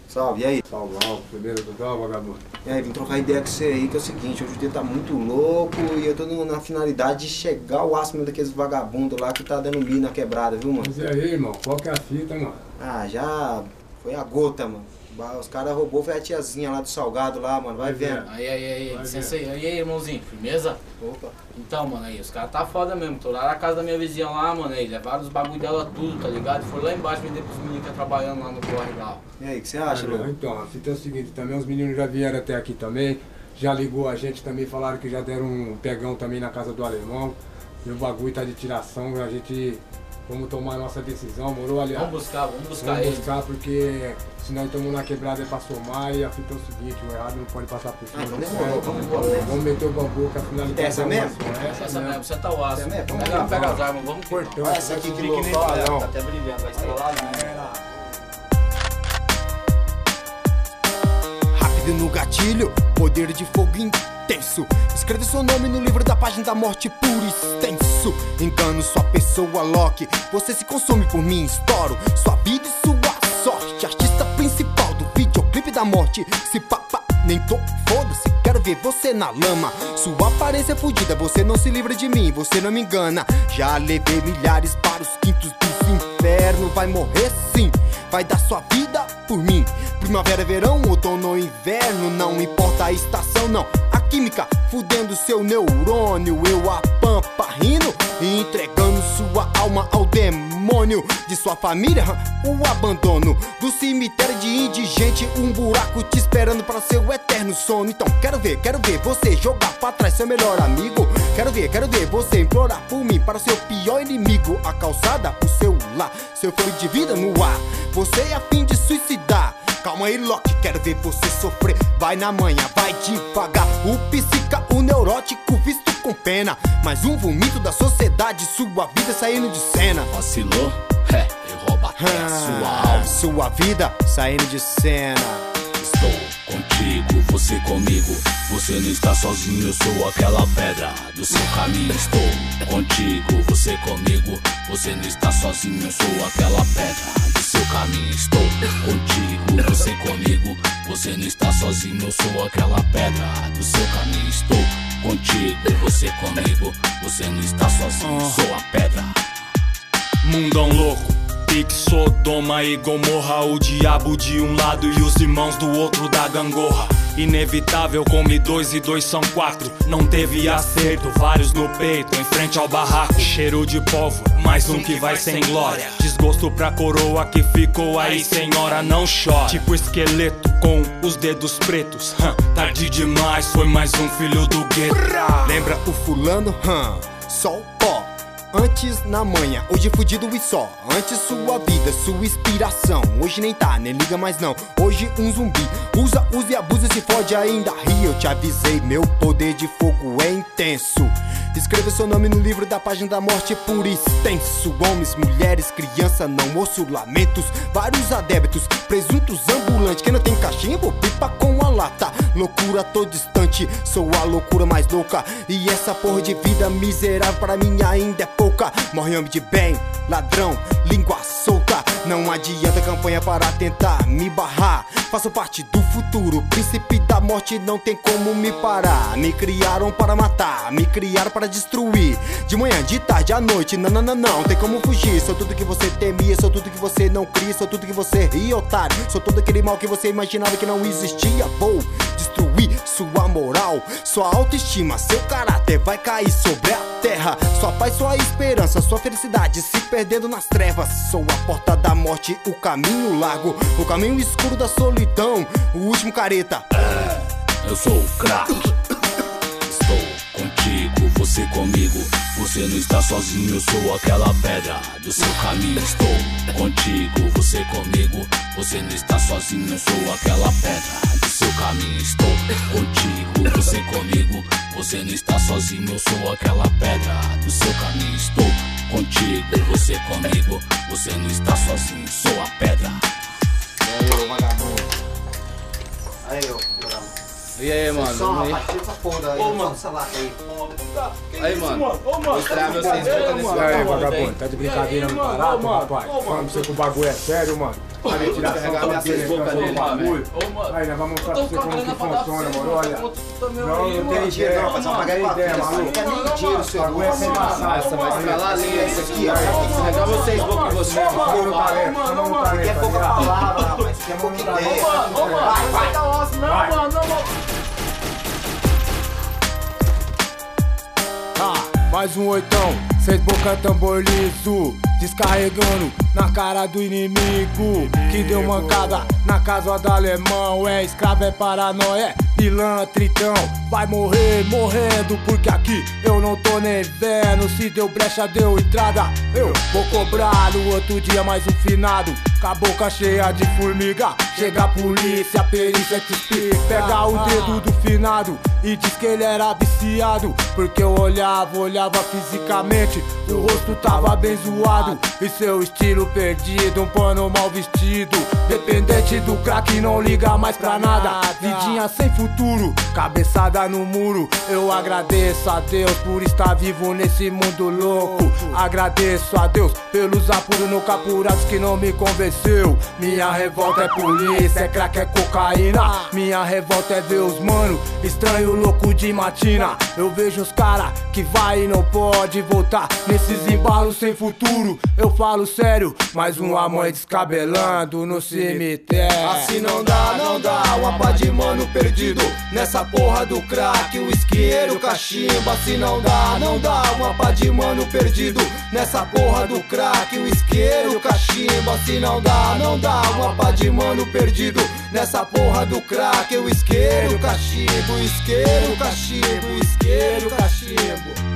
Salve, e aí? Salve, beleza, tudo bom, vagabundo? E aí, vim trocar ideia com você aí, que é o seguinte, hoje o dia tá muito louco e eu tô na finalidade de chegar ao ácido daqueles vagabundos lá que tá dando milho na quebrada, viu, mano? Mas e aí, irmão, qual que é a fita, mano? Ah, já foi a gota, mano. Os caras roubou, foi a tiazinha lá do salgado lá, mano, vai vendo. Aí, licença aí. Aí, irmãozinho, firmeza? Opa. Então, mano, aí, os caras tá foda mesmo. Tô lá na casa da minha vizinha lá, mano, aí, levaram os bagulho dela tudo, tá ligado? Foram lá embaixo vender pros meninos que tá trabalhando lá no corre lá. E aí, o que você acha, Léo? Então, a fita é o seguinte, também os meninos já vieram até aqui também, já ligou a gente também, falaram que já deram um pegão também na casa do alemão. E o bagulho tá de tiração, a gente... Vamos tomar a nossa decisão, morou, aliás? Vamos buscar Vamos ele. buscar porque se nós estamos na quebrada é pra somar e a fita é o seguinte, o errado não pode passar por cima. Então demorou, vamos embora. Vamos meter o bambu com a finalidade. Essa mesmo? Essa mesmo, você tá o aço. Essa mesmo? Pega as armas, vamos Importante. Olha essa aqui que Fique louco, nem olha. tá até brilhando, vai estralar ali. Rápido no gatilho, poder de fogo intenso. Escreve seu nome no livro da página da morte puro e extenso. Engano sua pessoa, Loki. Você se consome por mim, estouro sua vida e sua sorte. Artista principal do videoclipe da morte. Se papá, nem tô, foda-se, quero ver você na lama. Sua aparência é fodida, você não se livra de mim, você não me engana. Já levei milhares para os quintos dos infernos. Vai morrer sim, vai dar sua vida por mim. Primavera, verão, outono ou inverno, não importa a estação, não. A química fudendo seu neurônio. Eu a pampa rindo e entregando sua alma ao demônio. De sua família, o abandono. Do cemitério de indigente, um buraco te esperando para seu eterno sono. Então quero ver você jogar pra trás seu melhor amigo. Quero ver você implorar por mim para o seu pior inimigo. A calçada, o seu lar, seu fôlego de vida no ar. Você é a fim de suicidar. Calma aí, Loki, quero ver você sofrer. Vai na manhã, vai devagar. O psica, o neurótico, visto com pena. Mais um vomito da sociedade, sua vida saindo de cena. Vacilou? Eu roubo até a sua alma. Sua vida saindo de cena. Estou contigo, você comigo. Você não está sozinho, eu sou aquela pedra do seu caminho. Estou contigo, você comigo. Você não está sozinho, eu sou aquela pedra do seu caminho. Estou contigo, você comigo. Você não está sozinho, eu sou aquela pedra do seu caminho. Estou contigo, você comigo. Você não está sozinho, eu sou a pedra. Mundão louco, pique Sodoma e Gomorra. O diabo de um lado e os irmãos do outro da gangorra. Inevitável, come 2 e 2 são 4. Não teve acerto, vários no peito, em frente ao barraco. Cheiro de pólvora, mais um que vai sem glória. Desgosto pra coroa que ficou aí, senhora, não chora. Tipo esqueleto com os dedos pretos. Tarde demais, foi mais um filho do gueto. Lembra o fulano? Só o pó. Antes na manhã, hoje fudido e só. Antes sua vida, sua inspiração. Hoje nem tá, nem liga mais não. Hoje um zumbi, usa e abusa, se fode ainda ri. Eu te avisei, meu poder de fogo é intenso. Escreva seu nome no livro da página da morte por extenso. Homens, mulheres, criança, não ouço lamentos. Vários adébitos, presuntos ambulantes. Quem não tem cachimbo, pipa com a lata. Loucura, tô distante, sou a loucura mais louca. E essa porra de vida miserável pra mim ainda é pouca. Morre homem de bem, ladrão, língua solta. Não adianta campanha para tentar me barrar. Faço parte do futuro, príncipe da morte, não tem como me parar. Me criaram para matar, me criaram para destruir. De manhã, de tarde, à noite, não tem como fugir. Sou tudo que você temia, sou tudo que você não cria. Sou tudo que você ri, otário. Sou todo aquele mal que você imaginava que não existia. Vou destruir sua moral, sua autoestima, seu caráter vai cair sobre a terra. Sua paz, sua esperança, sua felicidade se perdendo nas trevas. Sou a porta da morte, o caminho largo, o caminho escuro da solidão, o último careta. Eu sou o craque. Estou contigo, você comigo. Você não está sozinho, eu sou aquela pedra do seu caminho. Estou contigo, você comigo. Você não está sozinho, eu sou aquela pedra do seu caminho. Estou contigo, você comigo. Você não está sozinho, eu sou aquela pedra do seu caminho. Estou contigo, você comigo. Você não está sozinho, sou a pedra. Aí, ô vagabundo. Aí, ô vagabundo. E aí, mano? Só, rapaz, tira essa porra aí, mano. essa lata aí. Aí, mano, mostrar meus seis E aí, vagabundo, tá de brincadeira no parado, rapaz? Falando pra você que o bagulho é sério, mano. a retiração carregar minha boca do dele, bagulho. Ô, mano. Aí nós vamos mostrar pra você como que funciona, mano. Olha. Não tem dinheiro não, fazer uma pagar pra frente, maluco. Não quer nem dinheiro, seu bagulho é sem passar. Essa vai escalar a linha, essa aqui, ó. Tem que carregar vocês, boca de vocês. Quer pouca palavra, rapaz. Quer pouca ideia. Vai, não. Mais um oitão, 6 boca tambor liso, descarregando na cara do inimigo que deu mancada na casa do alemão. É escravo, é paranoia, é pilantra, então vai morrer morrendo, porque aqui eu não tô nem vendo. Se deu brecha, deu entrada, eu vou cobrar no outro dia mais um finado, com a boca cheia de formiga. Chega a polícia, a perícia te explica. Pega o dedo do finado e diz que ele era viciado, porque eu olhava fisicamente, o rosto tava bem zoado e seu estilo perdido, um pano mal vestido. Dependente do crack, não liga mais pra nada, vidinha sem futuro, cabeçada no muro. Eu agradeço a Deus por estar vivo nesse mundo louco. Agradeço a Deus pelos apuros no capurados que não me convenceu. Minha revolta é polícia, é crack, é cocaína. Minha revolta é ver os mano estranho, louco de matina. Eu vejo os cara que vai e não pode voltar nesses embalos sem futuro. Eu falo sério, mais uma mãe descabelando no cemitério. Assim não dá, uma pá de mano perdido nessa porra do crack, o isqueiro, cachimbo. Assim não dá, uma pá de mano perdido nessa porra do crack, o isqueiro, cachimbo. Assim não dá, uma pá de mano perdido nessa porra do crack, o isqueiro, cachimbo, isqueiro, cachimbo, isqueiro, cachimbo.